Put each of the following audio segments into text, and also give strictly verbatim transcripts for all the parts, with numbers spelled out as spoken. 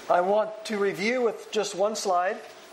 I want to review with just one slide.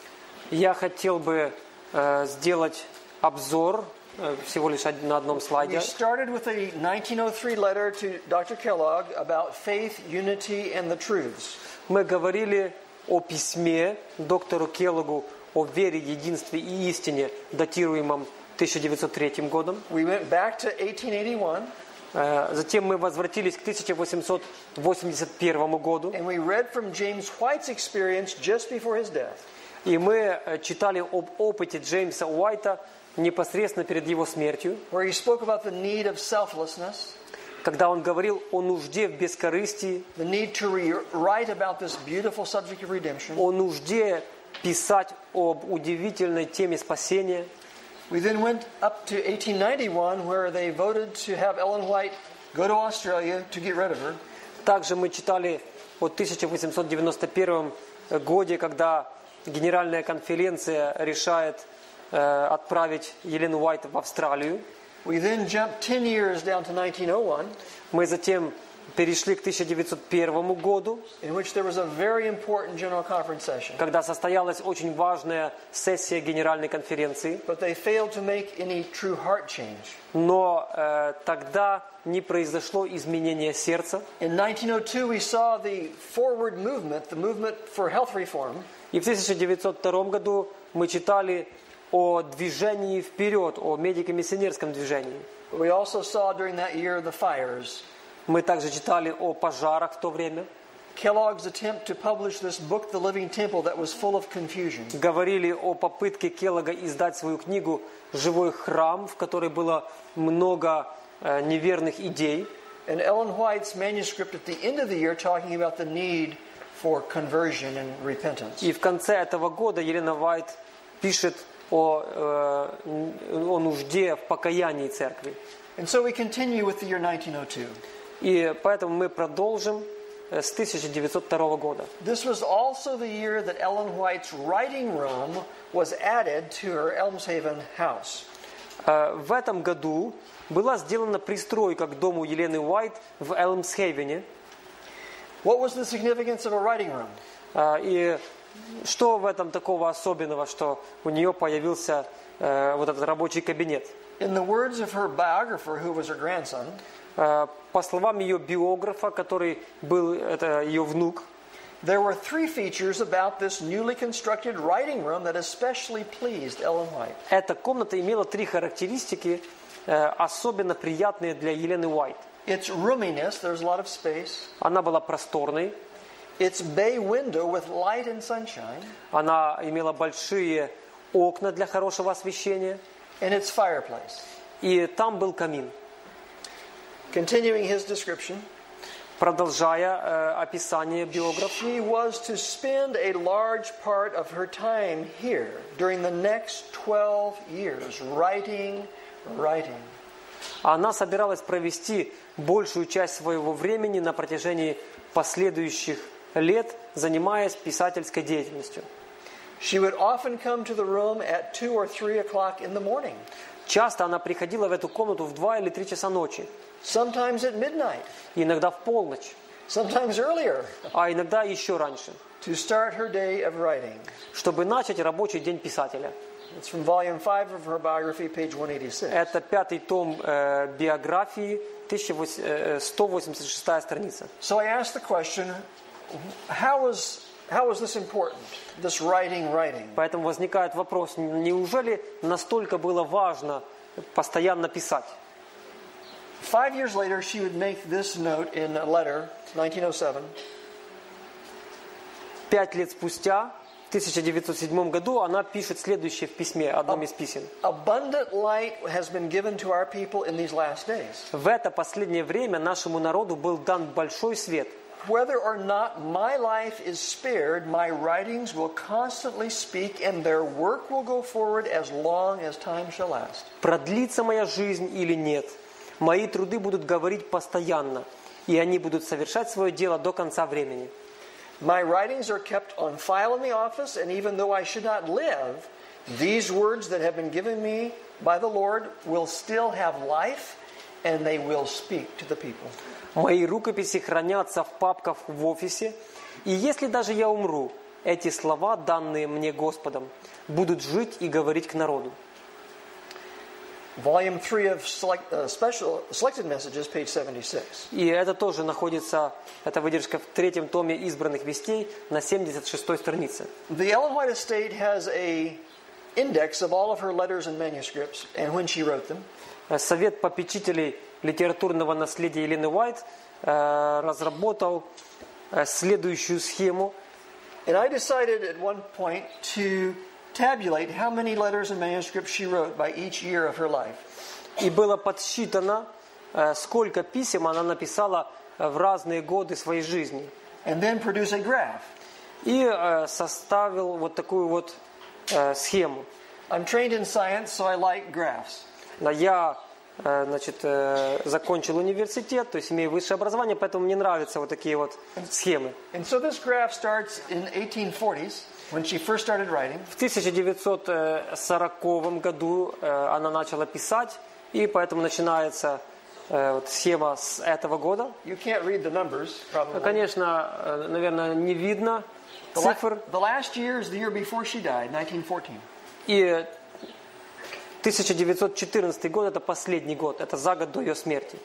Я хотел бы э, сделать обзор э, всего лишь од- на одном We слайде. started with a nineteen oh three letter to Doctor Kellogg about faith, unity, and the truths. Мы говорили о письме доктору Келлогу о вере, единстве и истине, датируемом тысяча девятьсот третьим годом. We went back to eighteen eighty-one, Э, Затем мы возвратились к тысяча восемьсот восемьдесят первому году, and we read from James White's experience just before his death. и мы э, читали об опыте Джеймса Уайта непосредственно перед его смертью, Where he spoke about the need of selflessness, когда он говорил о нужде в бескорыстии, the need to re- write about this beautiful subject of redemption. о нужде писать об удивительной теме спасения. We then went up to eighteen ninety-one, where they voted to have Ellen White go to Australia to get rid of her. Также мы читали о тысяча восемьсот девяносто первом годе, когда Генеральная конференция решает э, отправить Елену Уайт в Австралию. We then jumped ten years down to nineteen oh one, Мы затем перешли к тысяча девятьсот первому году, in which there was a very important General Conference session. когда состоялась очень важная сессия Генеральной конференции. But they failed to make any true heart change. Но э, тогда не произошло изменения сердца. In nineteen oh two, we saw the forward movement, the movement for health reform. И в тысяча девятьсот втором году мы читали о движении вперед, о медико-миссионерском движении. We also saw during that year the fires. Мы также читали о пожарах в то время. Kellogg's attempt to publish this book, The Living Temple, that was full of confusion. Говорили о попытке Келлога издать свою книгу «Живой храм», в которой было много э, неверных идей. And Ellen White's manuscript at the end of the year talking about the need for conversion and repentance. И в конце этого года Елена Уайт пишет о, э, о нужде в покаянии церкви. And so we continue with the year nineteen oh two. И поэтому мы продолжим э, с тысяча девятьсот второго года. This was also the year that Ellen White's writing room was added to her Elmshaven house. Э, В этом году была сделана пристройка к дому Елены Уайт в Элмсхейвене. What was the significance of a writing room? Э, И что в этом такого особенного, что у нее появился э, вот этот рабочий кабинет? In the words of her biographer, who was her grandson, Э, По словам ее биографа, который был это ее внук, there were three features about this newly constructed writing room that especially pleased Ellen White. эта комната имела три характеристики, э, особенно приятные для Елены Уайт. Its roominess, there's a lot of space. Она была просторной, Its bay window with light and sunshine. она имела большие окна для хорошего освещения, And its fireplace. и там был камин. Continuing his description, Продолжая э, описание биографа, she was to spend a large part of her time here during the next twelve years, writing, writing. она собиралась провести большую часть своего времени на протяжении последующих лет, занимаясь писательской деятельностью. She would often come to the room at two or three o'clock in the morning, Часто она приходила в эту комнату в два или три часа ночи, sometimes at midnight, иногда в полночь, sometimes earlier, а иногда еще раньше, to start her day of writing. чтобы начать рабочий день писателя. It's from volume five of her biography, page one eighty-six. Это пятый том э, биографии, сто восемьдесят шестая страница. So I asked the question, how is, how is this important, this writing, writing? Поэтому возникает вопрос, неужели настолько было важно постоянно писать? Five years later, she would make this note in a letter, nineteen oh seven. Пять лет спустя, в тысяча девятьсот седьмом году, она пишет следующее в письме, одном из писем. Abundant light has been given to our people in these last days. В это последнее время нашему народу был дан большой свет. Whether or not my life is spared, my writings will constantly speak, and their work will go forward as long as time shall last. Продлится моя жизнь или нет, мои труды будут говорить постоянно, и они будут совершать свое дело до конца времени. My writings are kept on file in the office, and even though I should not live, these words that have been given me by the Lord will still have life, and they will speak to the people. Мои рукописи хранятся в папках в офисе, И если даже я умру, эти слова, данные мне Господом, будут жить и говорить к народу. Volume three of select, uh, special, Selected Messages, page seventy-six. И это тоже находится, эта выдержка в третьем томе избранных вестей на семьдесят шестой странице. The Ellen White Estate has a index of all of her letters and manuscripts and when she wrote them. Совет попечителей литературного наследия Елены Уайт э, разработал э, следующую схему. And I decided at one point to tabulate how many letters and manuscripts she wrote by each year of her life. И было подсчитано, э, сколько писем она написала в разные годы своей жизни. And then produce a graph. И э, составил вот такую вот э, схему. I'm trained in science, so I like graphs. Я э, значит, э, закончил университет, то есть имею высшее образование, поэтому мне нравятся вот такие вот схемы. And so this graph starts in eighteen forties, when she first started writing. В тысяча девятьсот сороковом году э, она начала писать, и поэтому начинается э, вот, схема с этого года. You can't read the numbers, probably. Конечно, э, наверное, не видно The, la- цифр. the last year is the year before she died, nineteen fourteen. И тысяча девятьсот четырнадцатый год – это последний год, это за год до ее смерти.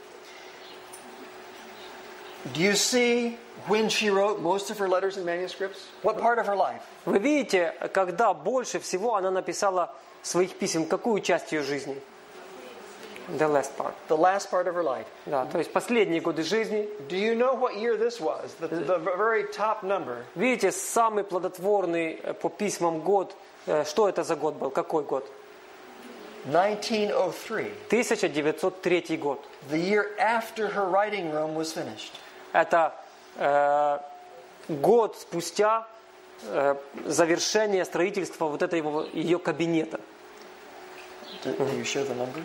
Do you see when she wrote most of her letters and manuscripts? What part of her life? Вы видите, когда больше всего она написала своих писем, какую часть ее жизни? The last part. The last part of her life. Да, то есть последние годы жизни. Do you know what year this was? The, the very top number. Видите, самый плодотворный э, по письмам год, э, что это за год был, какой год? nineteen oh three. тысяча девятьсот третий год. The year after her writing room was finished. Это э, год спустя э, завершения строительства вот этого ее кабинета. Do, do you show the number?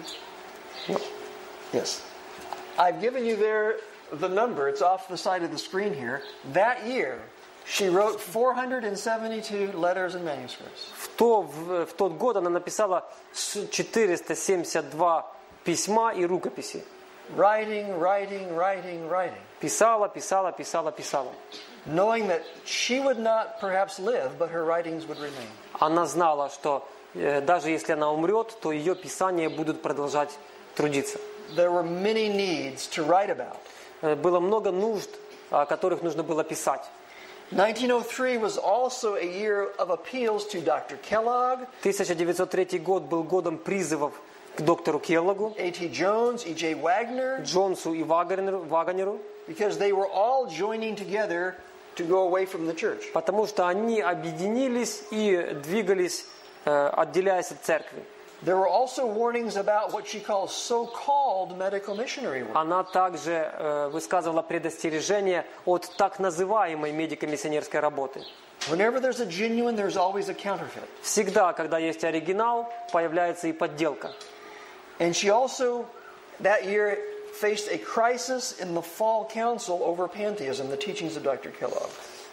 Yes. I've given you there the number. It's off the side of the screen here. That year, she wrote four hundred seventy-two letters and manuscripts. В, то, в, в тот год она написала четыреста семьдесят два письма и рукописи. Writing, writing, writing, writing. Писала, писала, писала, писала. Knowing that she would not perhaps live, but her writings would remain. Она знала, что э, даже если она умрет, то ее писания будут продолжать трудиться. There were many needs to write about. Э, было много нужд, о которых нужно было писать. nineteen oh three was also a year of appeals to Doctor Kellogg, тысяча девятьсот третий год был годом призывов к доктору Келлогу, A T Jones, E J Wagner, Джонсу и Вагнеру, Вагнеру, because they were all joining together to go away from the church. потому что они объединились и двигались, э, отделяясь от церкви. There were also warnings about what she calls so-called medical missionary work. Она также э, высказывала предостережение от так называемой медико-миссионерской работы. Whenever there's a genuine, there's always a counterfeit. Всегда, когда есть оригинал, появляется и подделка. And she also, that year, faced a crisis in the fall council over pantheism, the teachings of Doctor Kellogg.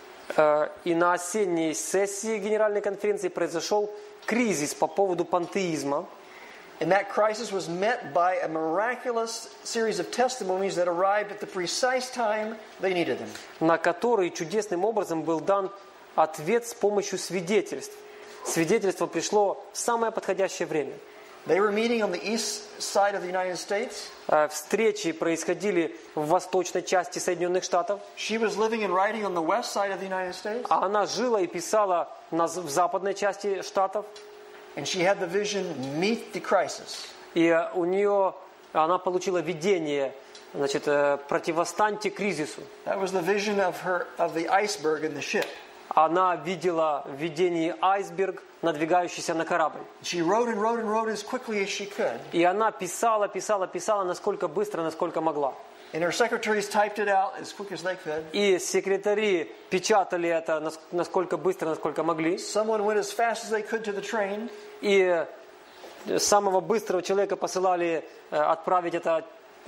Э, и на осенней сессии Генеральной конференции произошел кризис по поводу пантеизма. And that crisis was met by a miraculous series of testimonies that arrived at the precise time they needed them. На который чудесным образом был дан ответ с помощью свидетельств. Свидетельство пришло в самое подходящее время. They were meeting on the east side of the United States. Э, Встречи происходили в восточной части Соединенных Штатов, She was living and writing on the west side of the United States. а она жила и писала на з- в западной части Штатов. And she had the vision, meet the crisis. И э, у нее, она получила видение, значит, э, противостаньте кризису. That was the vision of her of the iceberg in the ship. Она видела в видении айсберг, надвигающийся на корабль. She wrote and wrote and wrote as quickly as she could. И она писала, писала, писала, насколько быстро, насколько могла. And her secretaries typed it out as quick as they could. И секретари печатали это нас- насколько быстро, насколько могли. Someone went as fast as they could to the train. И самого быстрого человека посылали э, отправить это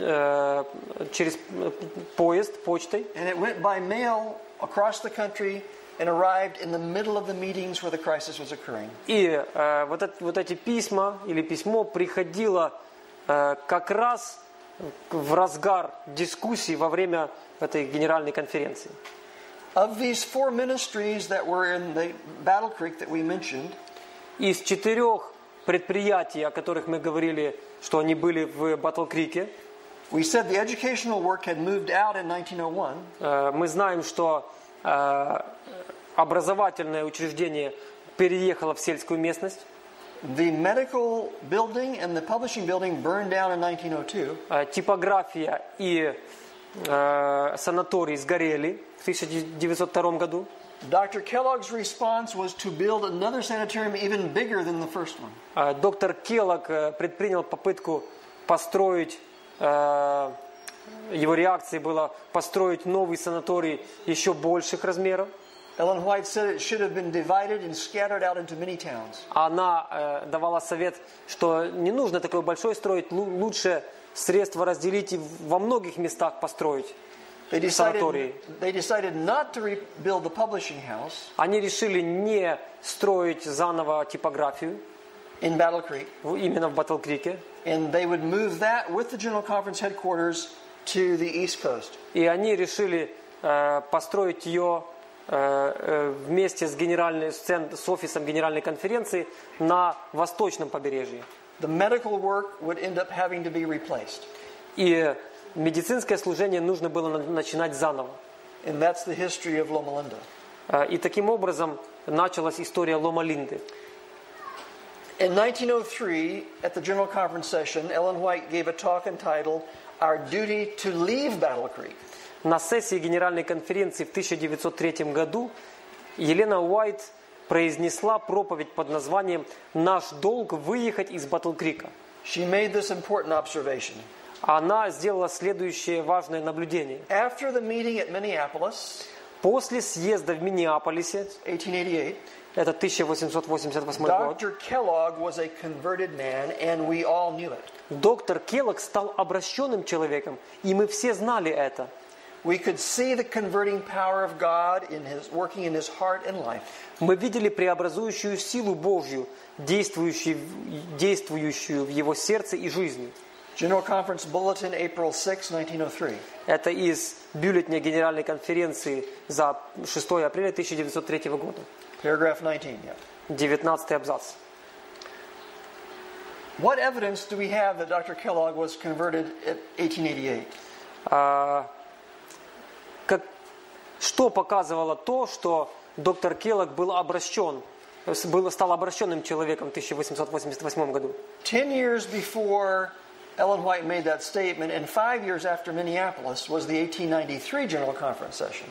э, через э, поезд, почтой. And it went by mail across the country and arrived in the middle of the meetings where the crisis was occurring. И э, вот, это- вот эти письма или письмо приходило э, как раз в разгар дискуссий во время этой генеральной конференции. Of these four ministries that were in the Battle Creek that we mentioned, из четырех предприятий, о которых мы говорили, что они были в Батл-Крике, we said the educational work had moved out in nineteen oh one. э, мы знаем, что э, образовательное учреждение переехало в сельскую местность. The medical building and the publishing building burned down in nineteen oh two. Э, типография и э, санаторий сгорели в тысяча девятьсот втором году. Doctor Kellogg's response was to build another sanitarium even bigger than the first one. Э, доктор Келлог э, предпринял попытку построить, э, его реакцией было построить новый санаторий еще больших размеров. Ellen White said it should have been divided and scattered out into many towns. Она э, давала совет, что не нужно такой большой строить, лу- лучше средства разделить и во многих местах построить They decided, санатории. they decided not to rebuild the publishing house Они решили не строить заново типографию in Battle Creek, в- именно в Батл-Крике, and they would move that with the General Conference headquarters to the East Coast. и они решили э, построить ее э, э, вместе с, генеральной, с, цент- с офисом Генеральной конференции на восточном побережье. The medical work would end up having to be replaced. И медицинское служение нужно было на- начинать заново. And that's the history of Loma Linda. Э, И таким образом началась история Лома-Линды. In nineteen oh three, at the General Conference session, Ellen White gave a talk entitled, Our Duty to Leave Battle Creek. На сессии Генеральной конференции в тысяча девятьсот третьем году Елена Уайт произнесла проповедь под названием «Наш долг выехать из Батл-Крика». She made this important observation. Она сделала следующее важное наблюдение. After the meeting at Minneapolis, После съезда в Миннеаполисе, eighteen eighty-eight, это тысяча восемьсот восемьдесят восьмой год, Doctor Kellogg was a converted man, and we all knew it. доктор Келлог стал обращенным человеком, и мы все знали это. We could see the converting power of God in his working in his heart and life. Мы видели преобразующую силу Божью, действующую, действующую в его сердце и жизни. General Conference Bulletin, April sixth, nineteen oh three. Это из бюллетня Генеральной конференции за шестое апреля тысяча девятьсот третьего года. Paragraph nineteen, yeah. девятнадцатый абзац. What evidence do we have that Doctor Kellogg was converted at eighteen eighty-eight? А, как, что показывало то, что доктор Келлог был обращен, был, стал обращенным человеком в тысяча восемьсот восемьдесят восьмом году? Ten years before Ellen White made that statement, and five years after Minneapolis, was the eighteen ninety-three General Conference session.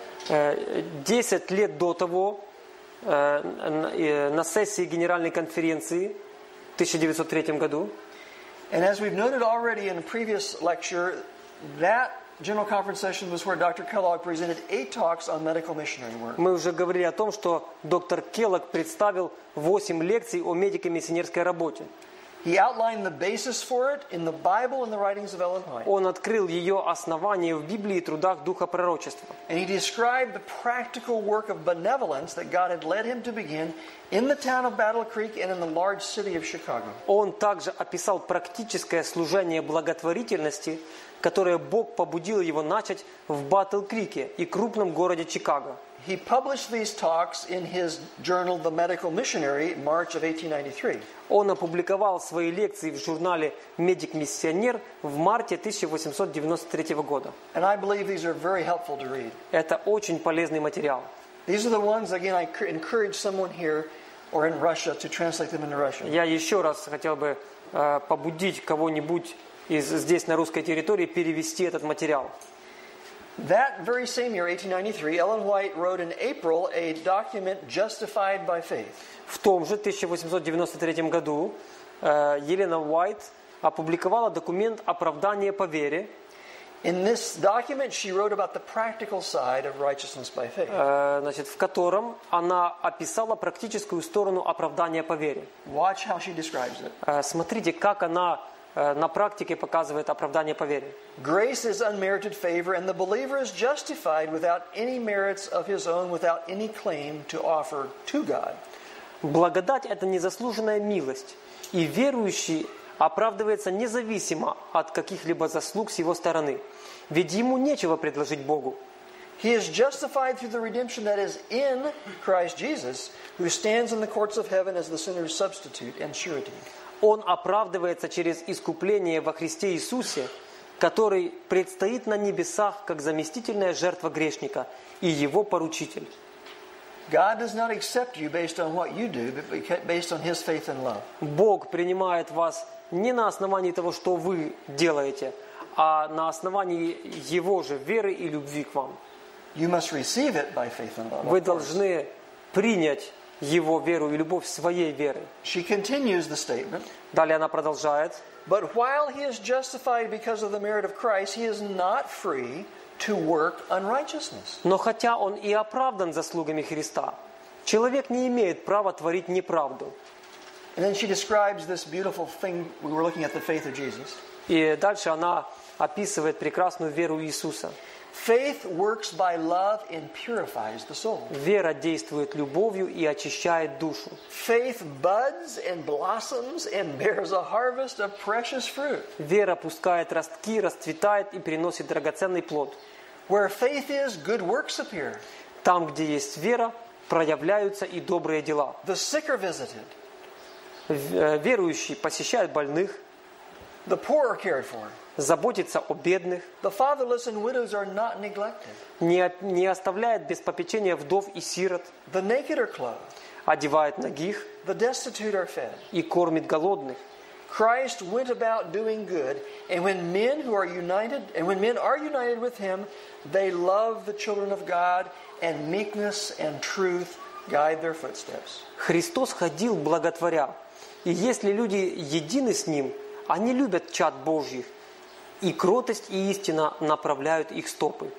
Э, Десять лет до того э, на- э, на сессии Генеральной конференции в тысяча девятьсот третьем году, And as we've noted already in a previous lecture, that General Conference session was where Doctor Kellogg presented eight talks on medical missionary work. мы уже говорили о том, что доктор Келлог представил восемь лекций о медико-миссионерской работе. He outlined the basis for it in the Bible and the writings of Ellen White. Он открыл ее основание в Библии и трудах Духа Пророчества. And he described the practical work of benevolence that God had led him to begin in the town of Battle Creek and in the large city of Chicago. Он также описал практическое служение благотворительности, которое Бог побудил его начать в Батл-Крике и крупном городе Чикаго. He published these talks in his journal, The Medical Missionary, March of eighteen ninety-three. Он опубликовал свои лекции в журнале «Медик-миссионер» в марте тысяча восемьсот девяносто третьего года. And I believe these are very helpful to read. Это очень полезный материал. These are the ones, again, I cur- encourage someone here or in Russia to translate them into Russian. Я еще раз хотел бы э, побудить кого-нибудь из, здесь на русской территории перевести этот материал. That very same year, eighteen ninety-three, Ellen White wrote in April a document, Justified by Faith. В том же тысяча восемьсот девяносто третьем году э, Елена Уайт опубликовала документ «Оправдание по вере». In this document, she wrote about the practical side of righteousness by faith. Э, значит, в котором она описала практическую сторону оправдания по вере. Watch how she describes it. Э, смотрите, как она э, на практике показывает оправдание по вере. Grace is unmerited favor, and the believer is justified without any merits of his own, without any claim to offer to God. Благодать – это незаслуженная милость, и верующий оправдывается независимо от каких-либо заслуг с его стороны, ведь ему нечего предложить Богу. He is justified through the redemption that is in Christ Jesus, who stands in the courts of heaven as the sinner's substitute and surety. Он оправдывается через искупление во Христе Иисусе, который предстоит на небесах как заместительная жертва грешника и его поручитель. God does not accept you based on what you do, but based on His faith and love. Бог принимает вас не на основании того, что вы делаете, а на основании Его же веры и любви к вам. You must receive it by faith and love. Вы должны принять Его веру и любовь своей веры. She continues the statement. Далее она продолжает. But while he is justified because of the merit of Christ, he is not free to work unrighteousness. Но хотя он и оправдан заслугами Христа, человек не имеет права творить неправду. And then she describes this beautiful thing. We were looking at the faith of Jesus. И дальше она описывает прекрасную веру Иисуса. Faith works by love and purifies the soul. Вера действует любовью и очищает душу. Faith buds and blossoms and bears a harvest of precious fruit. Вера пускает ростки, расцветает и приносит драгоценный плод. Where faith is, good works appear. Там, где есть вера, проявляются и добрые дела. The sick are visited. Верующий посещает больных, The poor are cared for. заботится о бедных, The fatherless and widows are not neglected. не, не оставляет без попечения вдов и сирот, The naked are clothed. одевает нагих The destitute are fed. и кормит голодных. Christ went about doing good, and when men who are united, and when men are united with him, they love the children of God, and meekness and truth guide their footsteps. Христос ходил благотворя, и если люди едины с Ним, они любят чад Божьих, и кротость и истина направляют их стопы.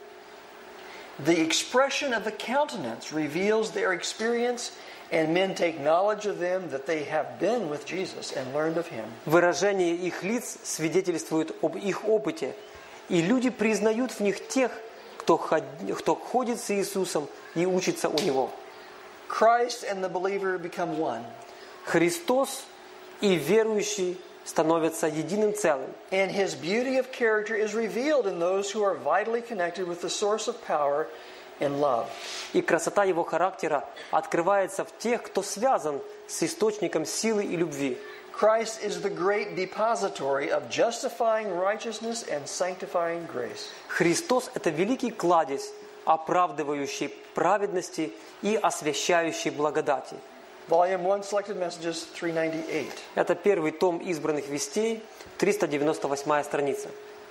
The expression of the countenance reveals their experience, and men take knowledge of them that they have been with Jesus and learned of him. Выражение их лиц свидетельствует об их опыте, и люди признают в них тех, кто, ход... кто ходит с Иисусом и учится у Него. Christ and the believer become one. Христос и верующий становятся единым целым. And his beauty of character is revealed in those who are vitally connected with the source of power and love. И красота Его характера открывается в тех, кто связан с источником силы и любви. Christ is the great depository of justifying righteousness and sanctifying grace. Христос – это великий кладезь, оправдывающий праведности и освящающий благодати. Volume one, Selected Messages, three ninety-eight. Это первый том избранных вестей, триста девяносто восьмая страница.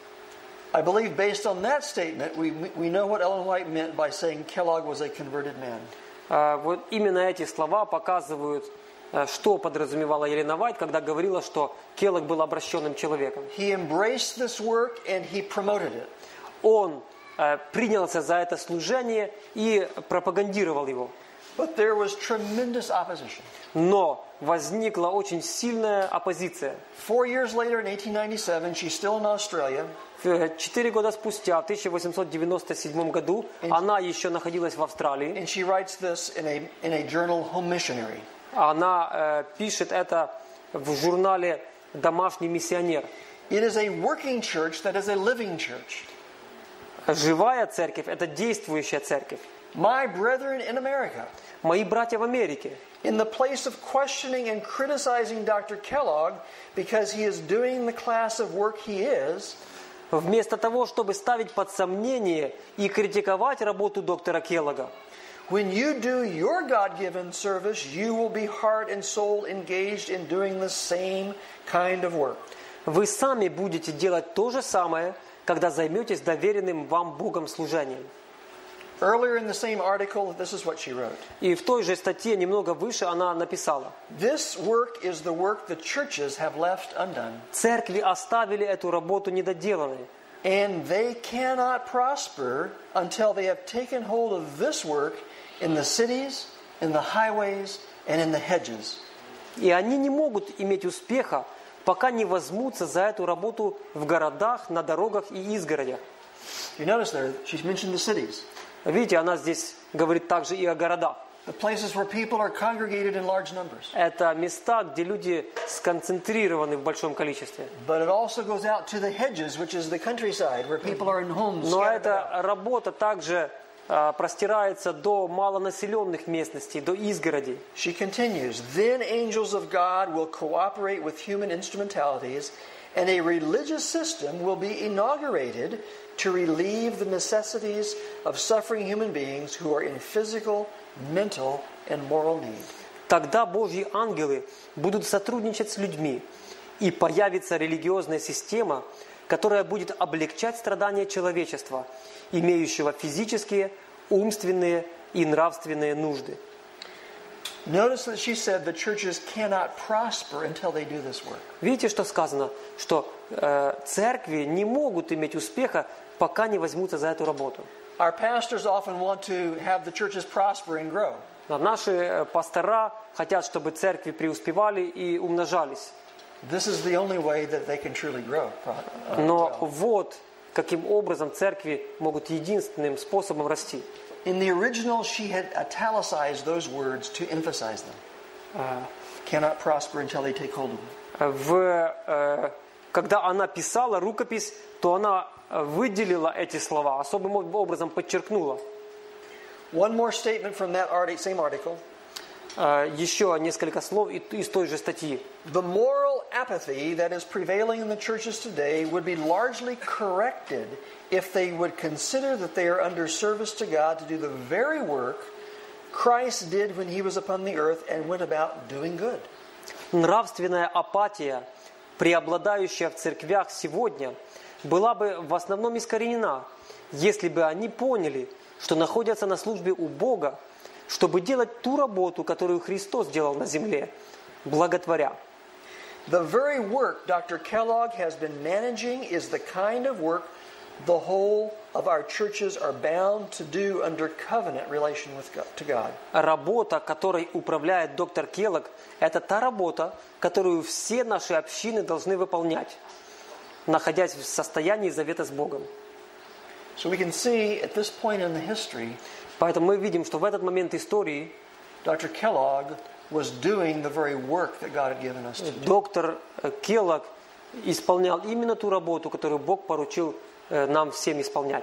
I believe based on that statement, we, we know what Ellen White meant by saying Kellogg was a converted man. А, вот именно эти слова показывают, а, что подразумевала Елена Уайт, когда говорила, что Келлог был обращенным человеком. He embraced this work and he promoted it. Он а, принялся за это служение и пропагандировал его. But there was tremendous opposition. Но возникла очень сильная оппозиция. Four years later, in eighteen ninety-seven, she's still in Australia. Четыре года спустя, в тысяча восемьсот девяносто седьмом году, она еще находилась в Австралии. And she writes this in a, in a journal, Home Missionary. Она э, пишет это в журнале «Домашний миссионер». It is a working church that is a living church. Живая церковь – это действующая церковь. My brethren in America, Мои братья в Америке, in the place of questioning and criticizing Doctor Kellogg because he is doing the class of work he is, вместо того, чтобы ставить под сомнение и критиковать работу доктора Келлога, when you do your God-given service, you will be heart and soul engaged in doing the same kind of work. вы сами будете делать то же самое, когда займетесь доверенным вам Богом служением. Earlier in the same article, this is what she wrote. И в той же статье, немного выше, она написала: This work is the work the churches have left undone. церкви оставили эту работу недоделанной. And they cannot prosper until they have taken hold of this work in the cities, in the highways, and in the hedges. И они не могут иметь успеха, пока не возьмутся за эту работу в городах, на дорогах и изгородях. You notice there, she's mentioned the cities. Видите, она здесь говорит также и о городах. The places where people are congregated in large numbers. Это места, где люди сконцентрированы в большом количестве. But it also goes out to the hedges, which is the countryside, where people are in homes. Но scattered эта about. работа также э, простирается до малонаселенных местностей, до изгородей. She continues, then angels of God will cooperate with human instrumentalities, and a religious system will be inaugurated to relieve the necessities of suffering human beings who are in physical, mental, and moral need. Тогда Божьи ангелы будут сотрудничать с людьми, и появится религиозная система, которая будет облегчать страдания человечества, имеющего физические, умственные и нравственные нужды. Notice that she said the churches cannot prosper until they do this work. Видите, что сказано? Что э, церкви не могут иметь успеха, пока не возьмутся за эту работу. Our pastors often want to have the churches prosper and grow. А наши пастора хотят, чтобы церкви преуспевали и умножались. This is the only way that they can truly grow. Но вот каким образом церкви могут единственным способом расти. In the original, she had italicized those words to emphasize them. Uh, cannot prosper until they take hold of them. В, э, когда она писала рукопись, то она выделила эти слова, особым образом подчеркнула. One more statement from that same article. Uh, еще несколько слов из той же статьи. The moral apathy that is prevailing in the churches today would be largely corrected if they would consider that they are under service to God to do the very work Christ did when he was upon the earth and went about doing good. Нравственная апатия, преобладающая в церквях сегодня, была бы в основном искоренена, если бы они поняли, что находятся на службе у Бога, чтобы делать ту работу, которую Христос делал на земле, благотворя. The very work Doctor Kellogg has been managing is the kind of work the whole of our churches are bound to do under covenant relation with God, to God. Работа, которой управляет доктор Келлог, это та работа, которую все наши общины должны выполнять, находясь в состоянии завета с Богом. So we can see at this point in the history, поэтому мы видим, что в этот момент истории доктор Kellogg was doing the very work that God had given us to do. Доктор Келлог исполнял именно ту работу, которую Бог поручил нам всем исполнять.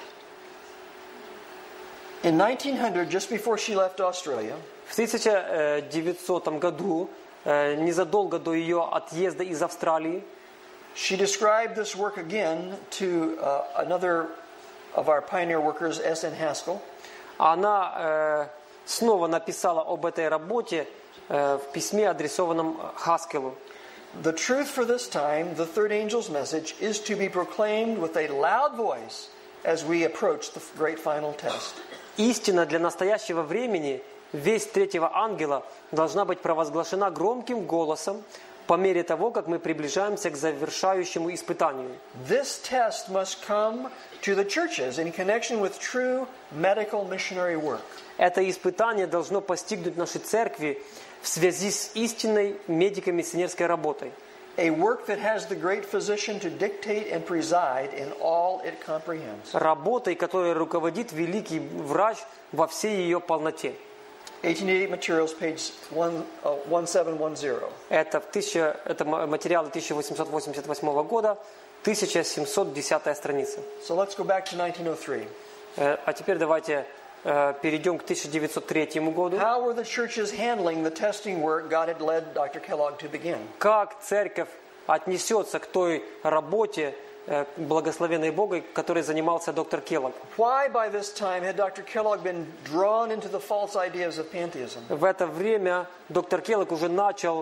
In nineteen hundred, just before she left Australia, в тысяча девятисотом году, незадолго до ее отъезда из Австралии, she described this work again to uh, another of our pioneer workers, S N Haskell. Она э, снова написала об этой работе э, в письме, адресованном Хаскелу. The truth for this time, the third angel's message, is to be proclaimed with a loud voice as we approach the great final test. Истина для настоящего времени, весть третьего ангела, должна быть провозглашена громким голосом по мере того, как мы приближаемся к завершающему испытанию. This test must come to the churches in connection with true medical missionary work. Это испытание должно постигнуть наши церкви в связи с истинной медико-миссионерской работой. A work that has the great physician to dictate and preside in all it comprehends. Работой, которой руководит великий врач во всей ее полноте. eighteen eighty-eight Materials, page one, uh, seventeen ten. Это, в тысяча, это материалы тысяча восемьсот восемьдесят восьмого года, тысяча семьсот десятая страница. So let's go back to nineteen oh three. А теперь давайте перейдем к тысяча девятьсот третьему году. How were the churches handling the testing work God had led Doctor Kellogg to begin? Как церковь отнесется к той работе, благословенной Богом, которой занимался доктор Келлог? Why by this time had Doctor Kellogg been drawn into the false ideas of pantheism? В это время доктор Келлог уже начал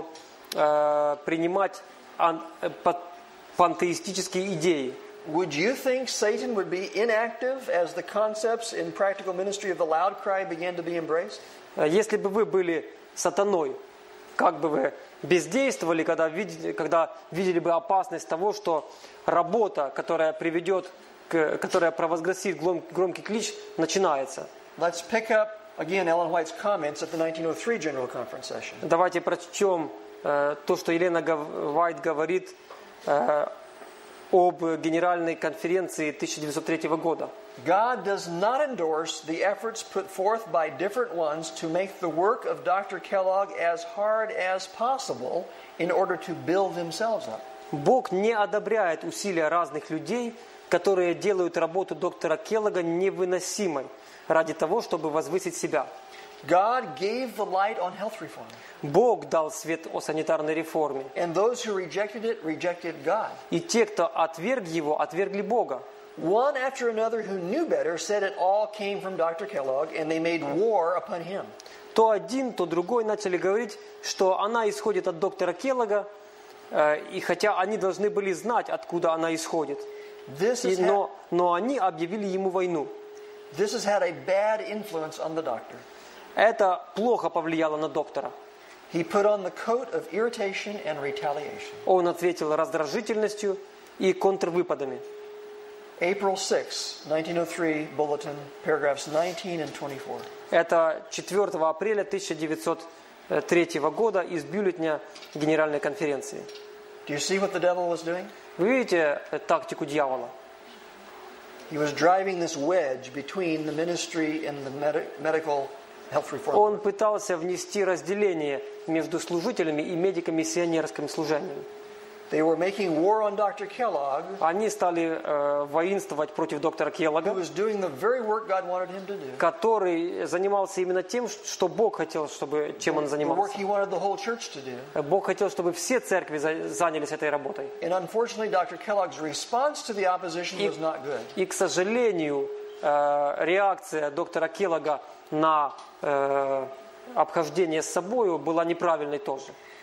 э, принимать ан, пантеистические идеи. Would you think Satan would be inactive as the concepts in practical ministry of the loud cry began to be embraced? Если бы вы были сатаной, как бы вы бездействовали, когда видели, когда видели бы опасность того, что работа, которая приведет, к, которая провозгласит гром, громкий клич, начинается? Let's pick up again Ellen White's comments at the nineteen oh three General Conference session. Давайте прочтем э, то, что Елена Уайт говорит э, об Генеральной конференции тысяча девятьсот третьего года. God does not endorse the efforts put forth by different ones to make the work of Doctor Kellogg as hard as possible in order to build themselves up. Бог не одобряет усилия разных людей, которые делают работу доктора Келлога невыносимой ради того, чтобы возвысить себя. God gave the light on health reform. Бог дал свет о санитарной реформе. And those who rejected it rejected God. И те, кто отверг его, отвергли Бога. One after another who knew better said it all came from доктор Kellogg, and they made war upon him. То один, то другой начали говорить, что она исходит от доктора Келлога, и хотя они должны были знать, откуда она исходит. И, но, но они объявили ему войну. This has had a bad influence on the doctor. Это плохо повлияло на доктора. He put on the coat of irritation and retaliation. Он ответил раздражительностью и контрвыпадами. April sixth, nineteen oh three, bulletin, paragraphs nineteen and twenty-four. Это четвёртого апреля тысяча девятьсот третьего года из бюллетеня Генеральной конференции. Do you see what the devil was doing? Вы видите тактику дьявола? He was driving this wedge between the ministry and the med- medical health reform. Он пытался внести разделение между служителями и медико-миссионерским служением. They were making war on доктор Kellogg, Они стали э, воинствовать против доктора who Келлога, was doing the very work God wanted him to do. который занимался именно тем, что Бог хотел, чтобы чем он The work занимался. he wanted the whole church to do. Бог хотел, чтобы все церкви за- занялись этой работой. And unfortunately, доктор Kellogg's response to the opposition was not good. И, к сожалению, э, реакция доктора Келлога на э, обхождение с собой была неправильной тоже.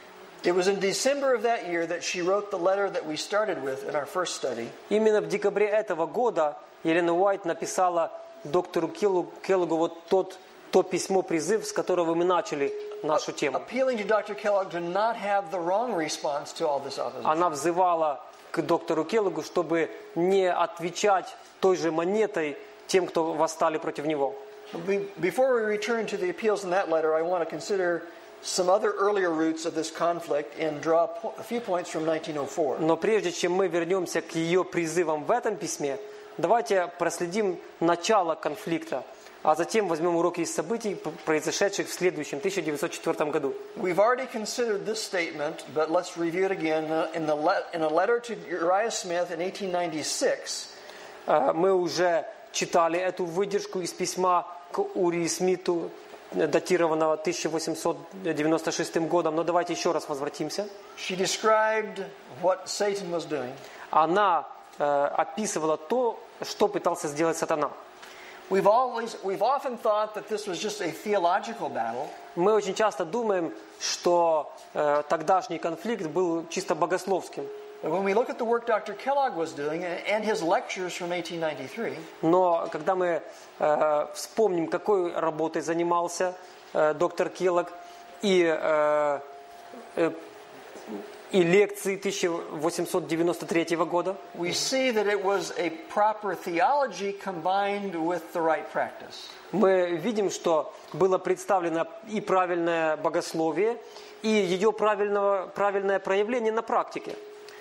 It was in December of that year that she wrote the letter that we started with in our first study. Именно в декабре этого года Елена Уайт написала доктору Келлогу вот тот, то письмо-призыв, с которого мы начали нашу тему. Appealing to доктор Kellogg to not have the wrong response to all this opposition. Она взывала к доктору Келлогу, чтобы не отвечать той же монетой тем, кто восстали против него. Before we return to the appeals in that letter, I want to consider some other earlier roots of this conflict and draw a few points from nineteen oh four. Но прежде чем мы вернемся к ее призывам в этом письме, давайте проследим начало конфликта, а затем возьмем уроки из событий, произошедших в следующем тысяча девятьсот четвёртом году. We've already considered this statement, but let's review it again. In, the le- in a letter to Uriah Smith in eighteen ninety-six, Мы уже читали эту выдержку из письма к Урии Смиту, датированного тысяча восемьсот девяносто шестым годом, но давайте еще раз возвратимся. she described what Satan was doing. Она э, описывала то, что пытался сделать сатана. We've always, we've often thought that this was just a theological battle, Мы очень часто думаем, что э, тогдашний конфликт был чисто богословским. but when we look at the work доктор Kellogg was doing and his lectures from eighteen ninety-three, Но когда мы э, вспомним, какой работой занимался э, доктор Келлог и, э, э, и лекции тысяча восемьсот девяносто третьего года, we see that it was a proper theology combined with the right practice. мы видим, что было представлено и правильное богословие, и ее правильного, правильное проявление на практике.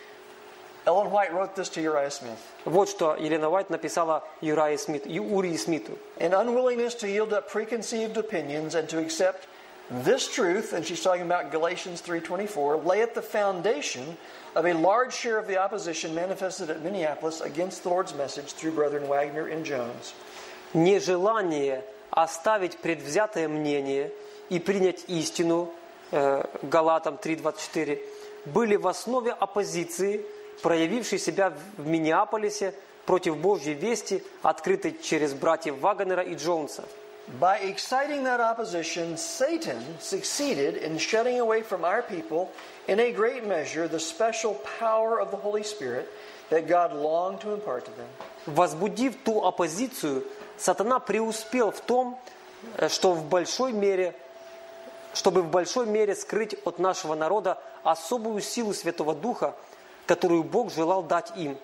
Ellen White wrote this to Uriah Smith. Вот что Елена Уайт написала Юрае Смит, Урии Смиту. An unwillingness to yield up preconceived opinions and to accept this truth, and she's talking about Galatians three twenty-four, lay at the foundation of a large share of the opposition manifested at Minneapolis against the Lord's message through brethren Wagner and Jones. Нежелание оставить предвзятое мнение и принять истину, э, Галатам три двадцать четыре, были в основе оппозиции, проявившей себя в Миннеаполисе против Божьей вести, открытой через братьев Вагнера и Джонса. By exciting that opposition, Satan succeeded in shutting away from our people, in a great measure, the special power of the Holy Spirit that God longed to impart to them. Возбудив ту оппозицию, сатана преуспел в том, что в большой мере, чтобы в большой мере скрыть от нашего народа особую силу Святого Духа, которую Бог желал дать им.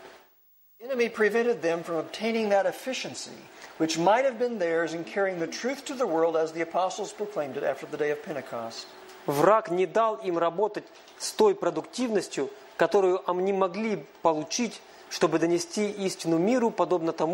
The enemy prevented them from obtaining that efficiency, which might have been theirs in carrying the truth to the world as the apostles proclaimed it after the day of Pentecost. Враг не дал им работать с той продуктивностью, которую они могли получить, чтобы донести истину миру, подобно тому,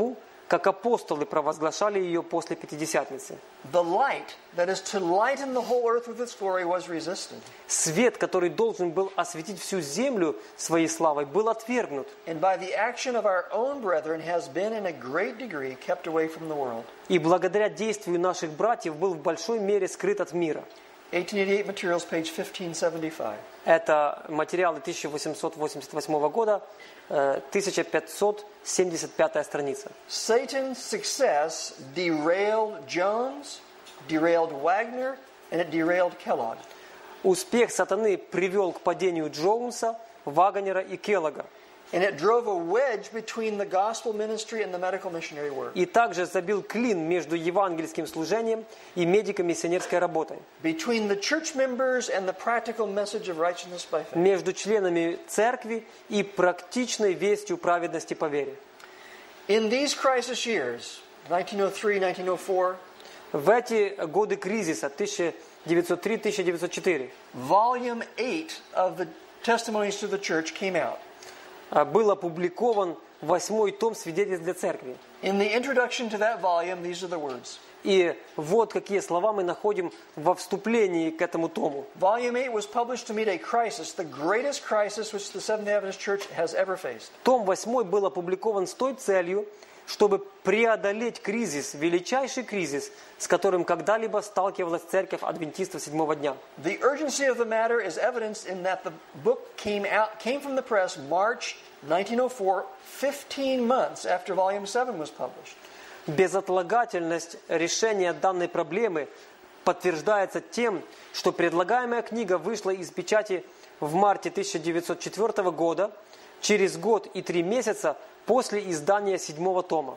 как апостолы провозглашали ее после Пятидесятницы. The light that is to lighten the whole earth with its glory was resisted. Свет, который должен был осветить всю землю своей славой, был отвергнут. And by the action of our own brethren has been in a great degree kept away from the world. И благодаря действию наших братьев был в большой мере скрыт от мира. eighteen eighty-eight materials, page fifteen seventy-five. Это материалы тысяча восемьсот восемьдесят восьмого года, тысяча пятьсот семьдесят пятая страница. Satan's success derailed Jones, derailed Wagner, and it derailed Kellogg. Успех сатаны привел к падению Джонса, Вагнера и Келлога. And it drove a wedge between the gospel ministry and the medical missionary work. И также забил клин между евангельским служением и медико-миссионерской работой. Between the church members and the practical message of righteousness by faith. Между членами церкви и практичной вестью праведности по вере. In these crisis years, nineteen oh three, nineteen oh four, в эти годы кризиса, тысяча девятьсот три — тысяча девятьсот четыре, volume eight of the Testimonies to the Church came out. был опубликован восьмой том свидетельств для церкви. In the introduction to that volume, these are the words. И вот какие слова мы находим во вступлении к этому тому. Volume eight was published to meet a crisis, the greatest crisis which the Seventh Adventist Church has ever faced. Том восьмой был опубликован с той целью, чтобы преодолеть кризис, величайший кризис, с которым когда-либо сталкивалась церковь адвентистов седьмого дня. The urgency of the matter is evidenced in that the book came out came from the press March nineteen oh four, fifteen months after volume seven was published. Безотлагательность решения данной проблемы подтверждается тем, что предлагаемая книга вышла из печати в марте тысяча девятьсот четвёртого года, через год и три месяца после издания седьмого тома.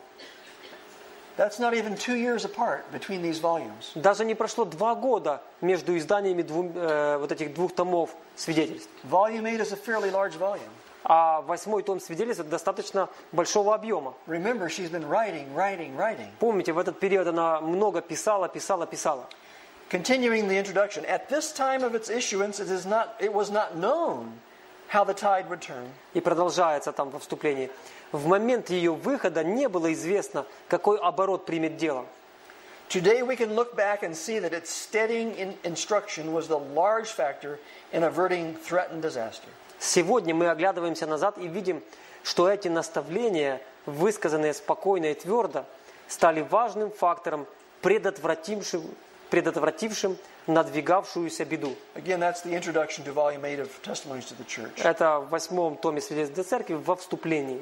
That's not even two years apart between these volumes. Даже не прошло два года между изданиями двум, э, вот этих двух томов свидетельств. Volume eight is a fairly large volume. А восьмой том свидетельств достаточно большого объема. Remember, she's been writing, writing, writing. Помните, в этот период она много писала, писала, писала. Continuing the introduction, at this time of its issuance, it is not, it was not known how the tide would turn. И продолжается там во вступлении. В момент ее выхода не было известно, какой оборот примет дело. Today we can look back and see that its steadying in instruction was the large factor in averting threatened disaster. Сегодня мы оглядываемся назад и видим, что эти наставления, высказанные спокойно и твердо, стали важным фактором, предотвратившим, предотвратившим надвигавшуюся беду. Again, that's the introduction to volume eight of Testimonies to the Church. Это в восьмом томе свидетельств для церкви во вступлении.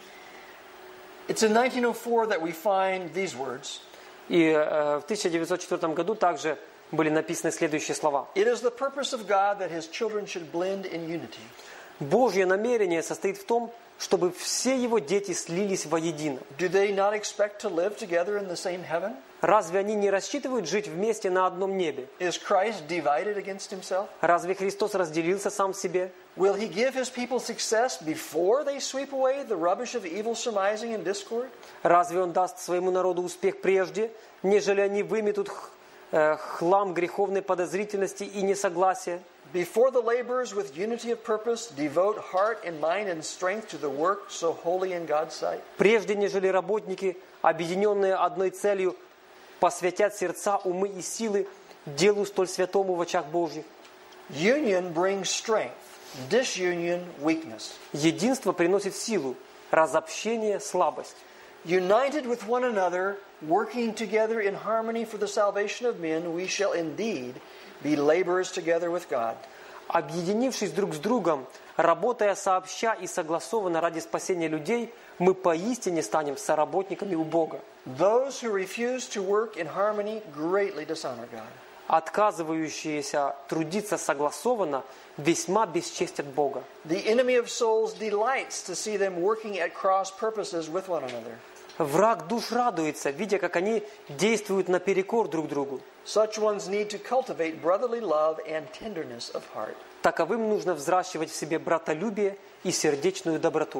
It's in nineteen oh four that we find these words. И э, в тысяча девятьсот четвёртом году также были написаны следующие слова. It is the purpose of God that His children should blend in unity. Божье намерение состоит в том, чтобы все его дети слились воедино. Do they not expect to live together in the same heaven? Разве они не рассчитывают жить вместе на одном небе? Is Christ divided against Himself? Разве Христос разделился сам себе? Will He give His people success before they sweep away the rubbish of evil surmising and discord? Разве Он даст своему народу успех прежде, нежели они выметут э, хлам греховной подозрительности и несогласия? Before the laborers with unity of purpose devote heart and mind and strength to the work so holy in God's sight? Прежде, нежели работники, объединенные одной целью, посвятят сердца, умы и силы делу столь святому в очах Божьих. Union brings strength, disunion weakness. Единство приносит силу, разобщение – слабость. United with one another, working together in harmony for the salvation of men, we shall indeed be laborers together with God. Объединившись друг с другом, работая сообща и согласованно ради спасения людей, мы поистине станем соработниками у Бога. Those who refuse to work in harmony greatly dishonor God. Отказывающиеся трудиться согласованно весьма бесчестят Бога. The enemy of souls delights to see them working at cross purposes with one another. Враг душ радуется, видя, как они действуют наперекор друг другу. Such ones need to cultivate brotherly love and tenderness of heart. Таковым нужно взращивать в себе братолюбие и сердечную доброту.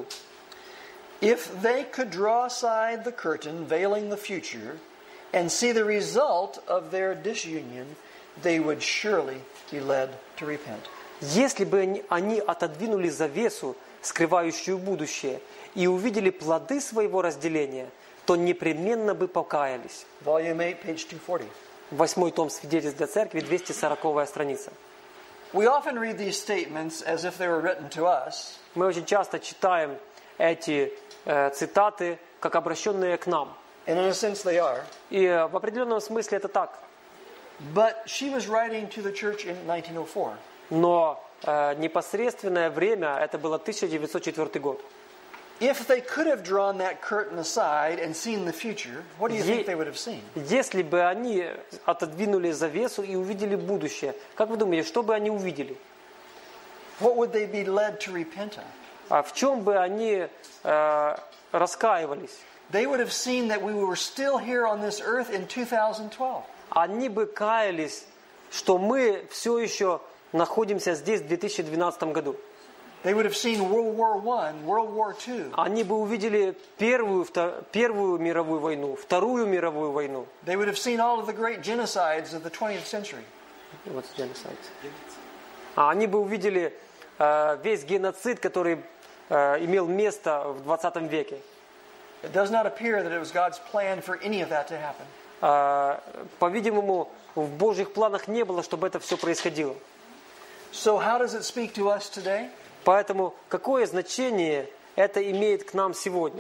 If they could draw aside the curtain veiling the future and see the result of their disunion, they would surely be led to repent. Если бы они, они отодвинули завесу, скрывающую будущее, и увидели плоды своего разделения, то непременно бы покаялись. Volume eight, page two forty. Восьмой том «Свидетельств для церкви», двести сороковая страница. We often read these statements as if they were written to us. Мы очень часто читаем эти э, цитаты, как обращенные к нам. And in a sense they are. И э, в определенном смысле это так. But she was writing to the church in nineteen oh four. Но э, непосредственное время, это было тысяча девятьсот четвёртый год. If they could have drawn that curtain aside and seen the future, what do you think they would have seen? Если бы они отодвинули завесу и увидели будущее, как вы думаете, что бы они увидели? What would they be led to repent of? А в чем бы они э, раскаивались? They would have seen that we were still here on this earth in two thousand twelve. Они бы каялись, что мы все еще находимся здесь в две тысячи двенадцатом году. They would have seen World War One, World War Two. Они бы увидели первую, втор, первую мировую войну, вторую мировую войну. They would have seen all of the great genocides of the twentieth century. What's genocide? А они бы увидели э, весь геноцид, который э, имел место в двадцатом веке. It does not appear that it was God's plan for any of that to happen. Э, по-видимому, в Божьих планах не было, чтобы это все происходило. So how does it speak to us today? Поэтому какое значение это имеет к нам сегодня?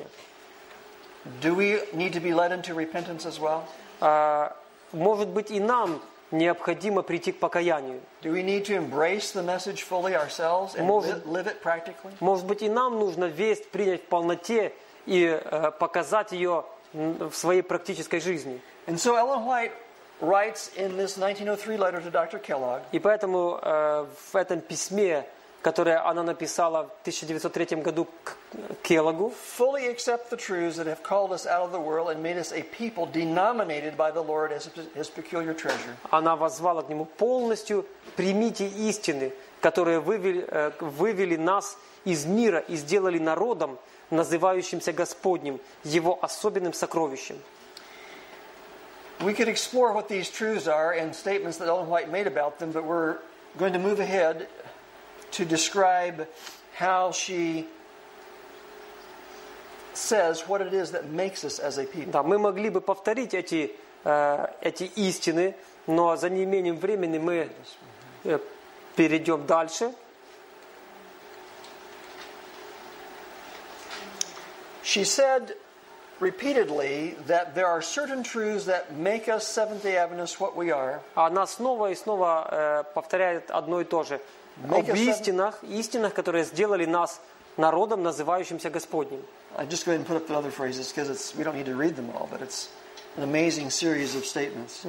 Do we need to be led into repentance as well? Э, может быть, и нам необходимо прийти к покаянию. Do we need to embrace the message fully ourselves and Может- li- live it practically? Может быть, и нам нужно весть принять в полноте и э, показать ее м, в своей практической жизни. And so Ellen White writes in this nineteen oh three letter to Doctor Kellogg, И поэтому э, в этом письме, которое она написала в тысяча девятьсот третьем году к Келлогу, fully accept the truths that have called us out of the world and made us a people denominated by the Lord as his peculiar treasure. она воззвала к нему: полностью примите истины, которые вывели, э, вывели нас из мира и сделали народом, называющимся Господним, его особенным сокровищем. We could explore what these truths are and statements that Ellen White made about them, but we're going to move ahead to describe how she says what it is that makes us as a people. Да, мы могли бы повторить эти, э, эти истины, но за неимением времени мы э, перейдем дальше. She said repeatedly that there are certain truths that make us Seventh-day Adventists what we are. Она снова и снова э, повторяет одно и то же. Make Об us seven- истинах, истинах, которые сделали нас народом, называющимся Господним. I just go ahead and put up the other phrases because it's we don't need to read them all, but it's an amazing series of statements.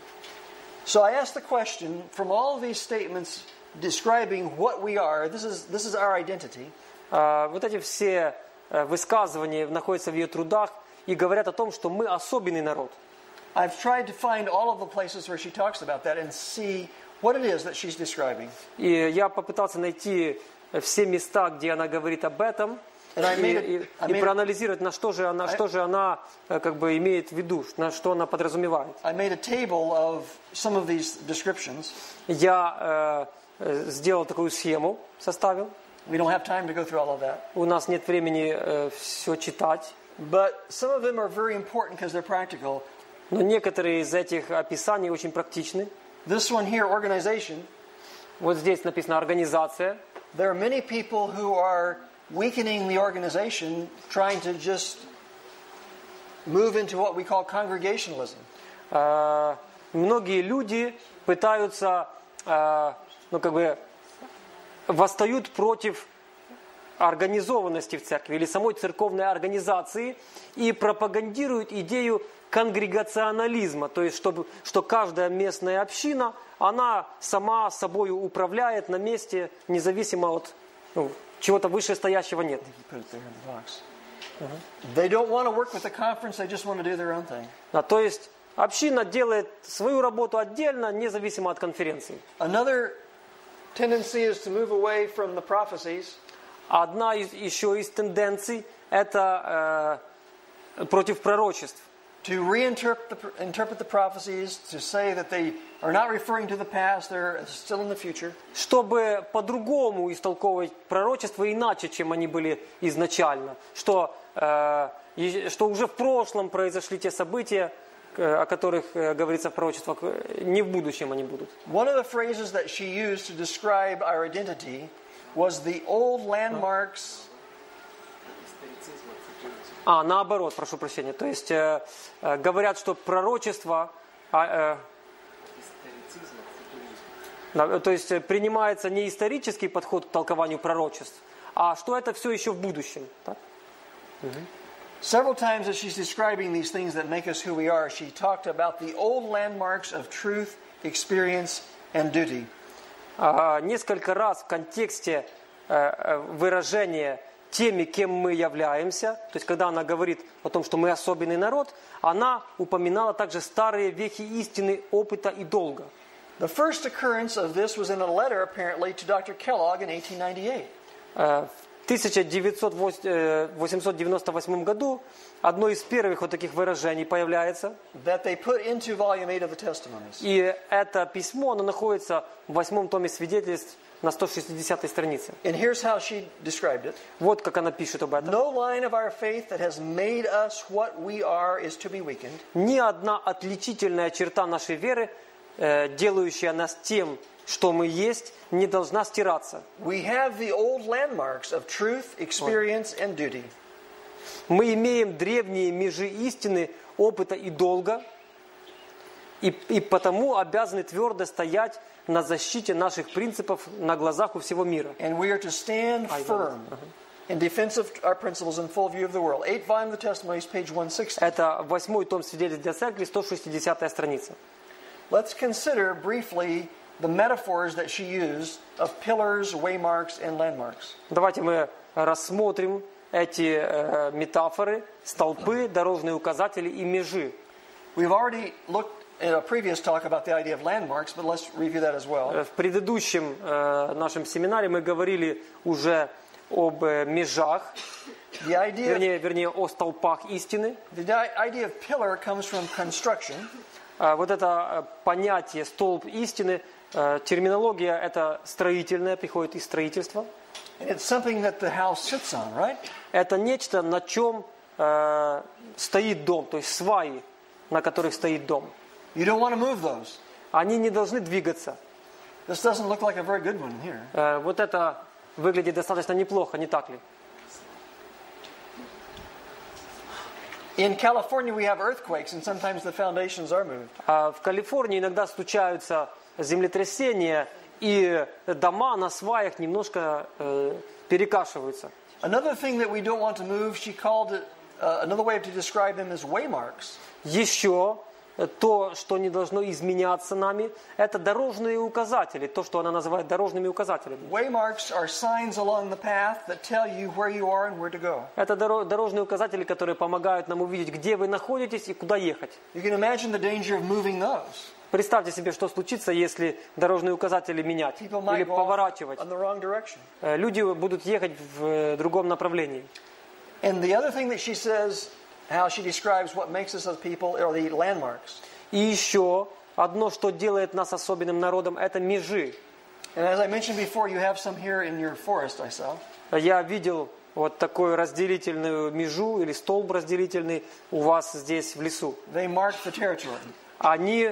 So I asked the question, from all of these statements describing what we are, this is this is our identity. Э, вот эти все э, высказывания находятся в ее трудах и говорят о том, что мы особенный народ. I've tried to find all of the places where she talks about that and see what it is that she's describing. И я попытался найти все места, где она говорит об этом, и, And I made it- и- I и made it- проанализировать, на что же она, что же она э, как бы имеет в виду, на что она подразумевает. I made a table of some of these descriptions. Я э, э, сделал такую схему, составил. We don't have time to go through all of that. У нас нет времени э, все читать, But some of them are very important because they're practical. но некоторые из этих описаний очень практичны. This one here, organization, Вот здесь написано «организация». there are many people who are weakening the organization, trying to just move into what we call congregationalism. Э, многие люди пытаются, э, ну как бы, восстают против организованности в церкви или самой церковной организации и пропагандируют идею конгрегационализма, то есть чтобы, что каждая местная община, она сама собой управляет на месте, независимо от ну, чего-то вышестоящего нет. Put it there in the box. They don't want to work with the conference, they just want to do their own thing. А, то есть община делает свою работу отдельно, независимо от конференции. Another tendency is to move away from the prophecies Одна из, еще из тенденций – это э, против пророчеств. to reinterpret the, interpret the prophecies, to say that they are not referring to the past, they're still in the future. Чтобы по-другому истолковывать пророчества иначе, чем они были изначально. Что э, и что уже в прошлом произошли те события, о которых говорится в пророчествах, не в будущем они будут. One of the phrases that she used to describe our identity was the old landmarks. А, наоборот, прошу прощения. То есть э, э, говорят, что пророчество, а, э, то есть принимается не исторический подход к толкованию пророчеств, а что это все еще в будущем. Так? Угу. Several times as she's describing these things that make us who we are, she talked about the old landmarks of truth, experience, and duty. А, несколько раз в контексте э, выражения теми, кем мы являемся, то есть когда она говорит о том, что мы особенный народ, она упоминала также старые вехи истины, опыта и долга. The first occurrence of this was in a letter, apparently, to Doctor Kellogg in eighteen ninety-eight. В тысяча восемьсот девяносто восьмом году одно из первых вот таких выражений появляется. That they put into volume eight of the Testimonies. И это письмо, оно находится в восьмом томе свидетельств на сто шестидесятой странице. And here's how she described it. Вот как она пишет об этом. No line of our faith that has made us what we are is to be weakened. Ни одна отличительная черта нашей веры, делающая нас тем, что мы есть, не должна стираться. We have the old landmarks of truth, experience, and duty. Мы имеем древние межи истины, опыта и долга, и, и потому обязаны твердо стоять на защите наших принципов на глазах у всего мира. And we are to stand firm in defense of our principles in full view of the world. Eight volume of the Testimonies, page one sixty. Это восьмой том свидетельств для церкви, сто шестидесятая страница. Let's consider briefly the metaphors that she used of pillars, waymarks, and landmarks. Давайте мы рассмотрим эти э, метафоры, столпы, дорожные указатели и межи. We've already looked in a previous talk about the idea of landmarks, but let's review that as well. В предыдущем э, нашем семинаре мы говорили уже об э, межах, The idea, вернее, вернее, о столпах истины. the idea of pillar comes from construction. Э, вот это понятие столб истины, э, терминология это строительная, приходит из строительства. It's something that the house sits on, right? Это нечто, на чем э, стоит дом, то есть сваи, на которых стоит дом. You don't want to move those. Они не должны двигаться. This doesn't look like a very good one here. Э, вот это выглядит достаточно неплохо, не так ли? In California we have earthquakes and sometimes the foundations are moved. А в Калифорнии иногда случаются землетрясения, и дома на сваях немножко э, перекашиваются. Another thing that we don't want to move, she called it, uh, another way to describe them is waymarks. Еще то, что не должно изменяться нами, это дорожные указатели, то, что она называет дорожными указателями. Waymarks are signs along the path that tell you where you are and where to go. Это дорожные указатели, которые помогают нам увидеть, где вы находитесь и куда ехать. You can imagine the danger of moving those. Представьте себе, что случится, если дорожные указатели менять People или might go поворачивать. in the wrong direction. Люди будут ехать в другом направлении. And the other thing that she says, how she describes what makes us as people, are the landmarks. И еще одно, что делает нас особенным народом, это межи. And as I mentioned before, you have some here in your forest, I saw. Я видел вот такую разделительную межу или столб разделительный у вас здесь в лесу. They mark the territory. Они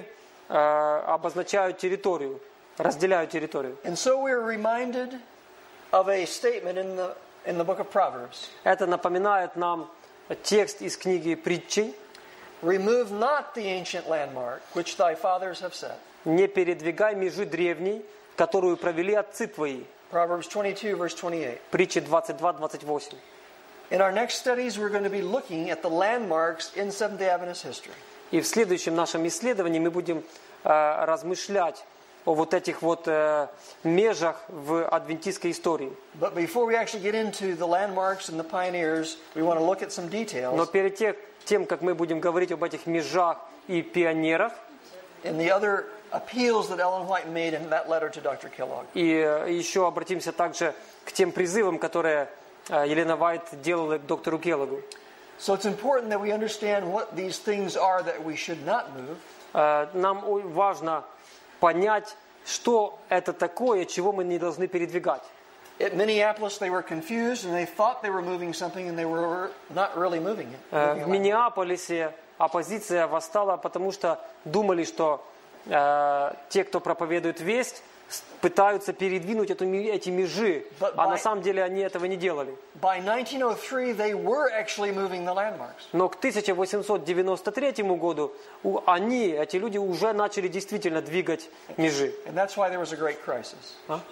э, обозначают территорию, разделяют территорию. And so we are reminded of a statement in the in the book of Proverbs. Это напоминает нам текст из книги Притчей. Remove not the ancient landmark which thy fathers have set. Не передвигай межи древней, которую провели отцы твои. Proverbs twenty-two, verse twenty-eight. Притчи двадцать два двадцать восемь. In our next studies, we're going to be looking at the landmarks in Seventh-day Adventist history. И в следующем нашем исследовании мы будем э, размышлять о вот этих вот э, межах в адвентистской истории. But before we actually get into the landmarks and the pioneers, we want to look at some details. Но перед те- тем, как мы будем говорить об этих межах и пионерах, And the other appeals that Ellen White made in that letter to Doctor Kellogg. и э, еще обратимся также к тем призывам, которые э, Елена Вайт делала к доктору Келлогу. So it's important that we understand what these things are that we should not move. Э, Нам о- важно понять, что это такое, чего мы не должны передвигать. At Minneapolis, they were confused and they thought they were moving something and they were not really moving it. Э, moving В a landmark. Миннеаполисе оппозиция восстала, потому что думали, что э, те, кто проповедует весть, с- пытаются передвинуть эту, ми- эти межи, But а by- на самом деле они этого не делали. By nineteen oh three, they were actually moving the landmarks. Но к тысяча восемьсот девяносто третьему году у- они, эти люди, уже начали действительно двигать межи. And that's why there was a great crisis.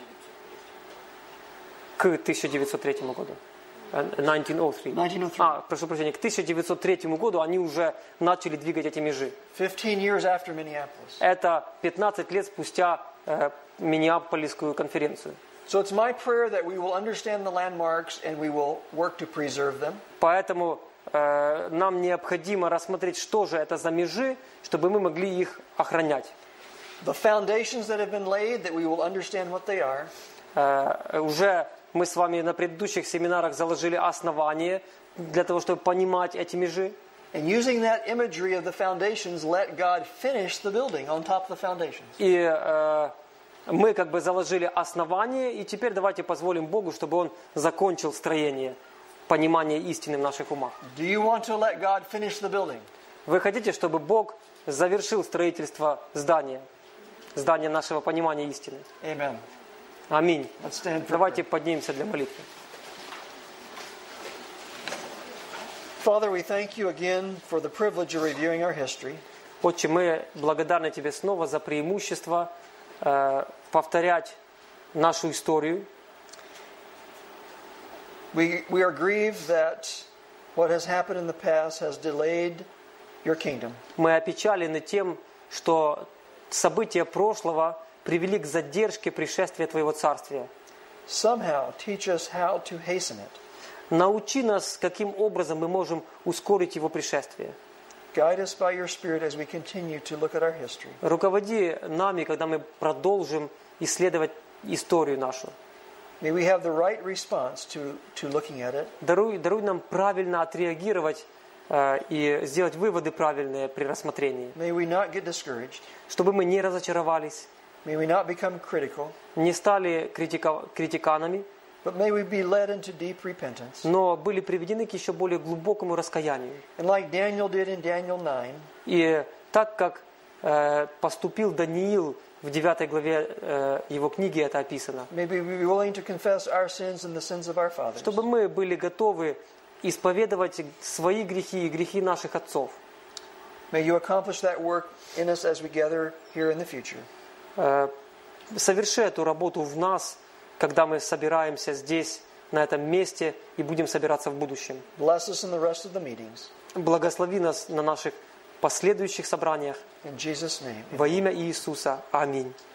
К тысяча девятьсот третьему году. Э, nineteen oh three. nineteen oh three. А, прошу прощения, к тысяча девятьсот третьему году они уже начали двигать эти межи. fifteen years after Minneapolis. Это пятнадцать лет спустя э, Миннеаполисскую конференцию. So it's my prayer that we will understand the landmarks and we will work to preserve them. Поэтому э, нам необходимо рассмотреть, что же это за межи, чтобы мы могли их охранять. The foundations that have been laid, that we will understand what they are. Э, уже мы с вами на предыдущих семинарах заложили основание для того, чтобы понимать эти межи. And using that imagery of the foundations, let God finish the building on top of the foundations. И э, мы как бы заложили основание, и теперь давайте позволим Богу, чтобы Он закончил строение, понимание истины в наших умах. Do you want to let God finish the building? Вы хотите, чтобы Бог завершил строительство здания, здания нашего понимания истины? Amen. Аминь. Let's stand for Давайте prayer. поднимемся для молитвы. Father, we thank you again for the privilege of reviewing our history. Отче, мы благодарны Тебе снова за преимущество э, повторять нашу историю. We, we are grieved that what has happened in the past has delayed your kingdom. Мы опечалены тем, что события прошлого привели к задержке пришествия Твоего Царствия. Somehow teach us how to hasten it. Научи нас, каким образом мы можем ускорить Его пришествие. Guide us by your Spirit as we continue to look at our history. Руководи нами, когда мы продолжим исследовать историю нашу. May we have the right response to, to looking at it. Даруй, даруй нам правильно отреагировать э, и сделать выводы правильные при рассмотрении. May we not get discouraged. Чтобы мы не разочаровались, May we not become critical, не стали критика, критиканами, but may we be led into deep repentance. но были приведены к еще более глубокому раскаянию. And like Daniel did in Daniel nine, И так как э, поступил Даниил в девятой главе э, его книги, это описано, may we be willing to confess our sins and the sins of our fathers. чтобы мы были готовы исповедовать свои грехи и грехи наших отцов. May you accomplish that work in us as we gather here in the future. Э, соверши эту работу в нас, когда мы собираемся здесь, на этом месте, и будем собираться в будущем. Bless us in the rest of the meetings. Благослови нас на наших последующих собраниях. In Jesus' name. Во имя Иисуса. Аминь.